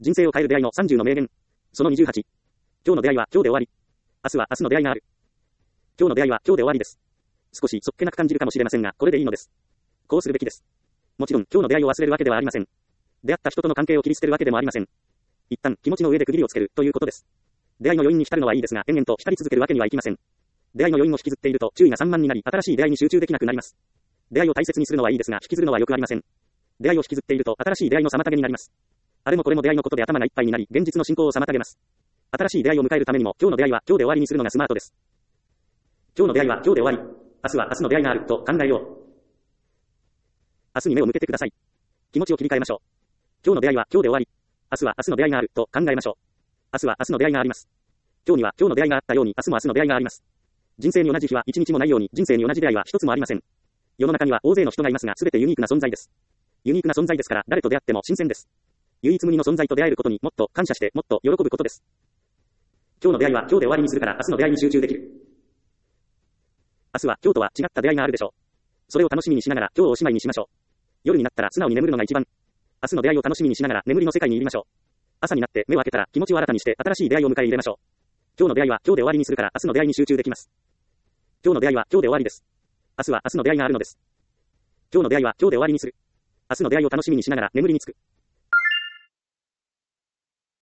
人生を変える出会いの30の名言。その28。今日の出会いは今日で終わり。明日は明日の出会いがある。今日の出会いは今日で終わりです。少しそっけなく感じるかもしれませんが、これでいいのです。こうするべきです。もちろん、今日の出会いを忘れるわけではありません。出会った人との関係を切り捨てるわけでもありません。一旦、気持ちの上で区切りをつける、ということです。出会いの余韻に浸るのはいいですが、延々と浸り続けるわけにはいきません。出会いの余韻を引きずっていると、注意が散漫になり、新しい出会いに集中できなくなります。出会いを大切にするのはいいですが、引きずるのはよくありません。出会いを引きずっていると、新しい出会いの妨げになります。あれもこれも出会いのことで頭がいっぱいになり、現実の進行を妨げます。新しい出会いを迎えるためにも、今日の出会いは今日で終わりにするのがスマートです。今日の出会いは今日で終わり。明日は明日の出会いがある、と考えよう。明日に目を向けてください。気持ちを切り替えましょう。今日の出会いは今日で終わり。明日は明日の出会いがある、と考えましょう。明日は明日の出会いがあります。今日には今日の出会いがあったように、明日も明日の出会いがあります。人生に同じ日は一日もないように、人生に同じ出会いは一つもありません。世の中には大勢の人がいますが、すべてユニークな存在です。ユニークな存在ですから、誰と出会っても新鮮です。唯一無二の存在と出会えることにもっと感謝して、もっと喜ぶことです。今日の出会いは今日で終わりにするから、明日の出会いに集中できる。明日は今日とは違った出会いがあるでしょう。それを楽しみにしながら今日をおしまいにしましょう。夜になったら素直に眠るのが一番。明日の出会いを楽しみにしながら眠りの世界に入りましょう。朝になって目を開けたら気持ちを新たにして新しい出会いを迎え入れましょう。今日の出会いは今日で終わりにするから明日の出会いに集中できます。今日の出会いは今日で終わりです。明日は明日の出会いがあるのです。今日の出会いは今日で終わりにする。明日の出会いを楽しみにしながら眠りにつく。